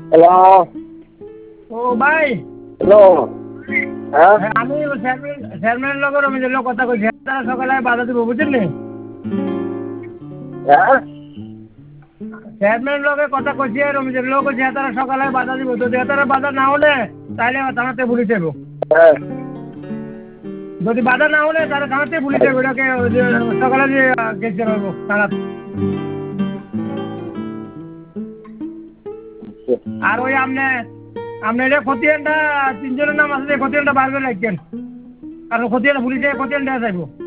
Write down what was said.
Hello. ও ভাই, hello. হ্যাঁ আমি চেয়ারম্যান লগর রমিজের লোক কথা কইছি, তারা সকালে বাধা দিব বুঝছেন নি? হ্যাঁ চেয়ারম্যান লগে কথা কইছি, রমিজের লোক কইছে তারা সকালে বাধা দিব, তো তারা বাধা না হলে তাহলে থানাতে পুলিশ যাবো। হ্যাঁ যদি বাধা না হলে তাহলে থানাতে পুলিশ যাবো, এটাকে ওই যে সকালে যে কেস জানাবো থানা। আর ওই আপনি এটা খতিয়ানটা তিনজনের নাম আছে, খতিয়ানটা বার করে রাখছেন, কারণ খতিয়ান পুলিশে খতিয়ানটা চাইবো।